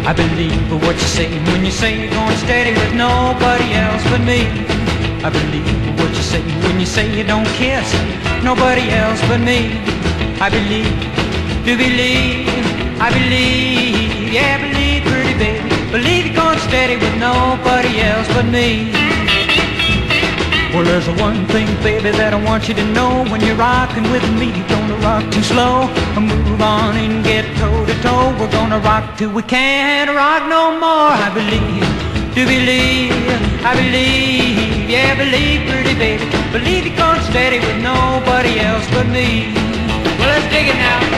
I believe what you say when you say you're going steady with nobody else but me. I believe what you say when you say you don't kiss nobody else but me. I believe, do believe, I believe, yeah, believe, pretty baby. Believe you're going steady with nobody else but me. Well, there's one thing, baby, that I want you to know. When you're rocking with me, you're gonna rock too slow. Move on and get toe to toe. We're gonna rock till we can't rock no more. I believe, do believe, I believe, yeah, believe, pretty baby. Believe you're going steady with nobody else but me. Well, let's dig it now.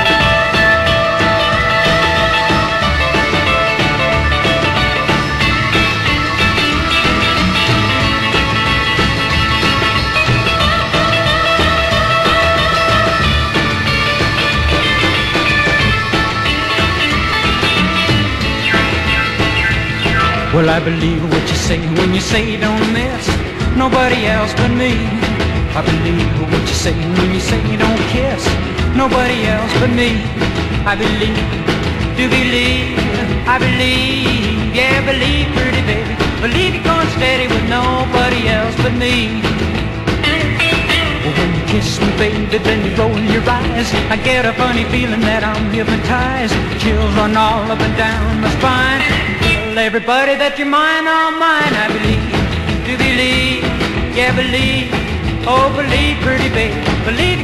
Well, I believe what you say when you say you don't miss nobody else but me. I believe what you say when you say you don't kiss nobody else but me. I believe, do believe, I believe, yeah, believe, pretty baby. Believe you're going steady with nobody else but me. Well, when you kiss me, baby, then you roll your eyes. I get a funny feeling that I'm hypnotized. Chills run all up and down my spine. Tell everybody that you're mine, all mine. I believe, do believe, yeah, believe, oh, believe, pretty baby. Believe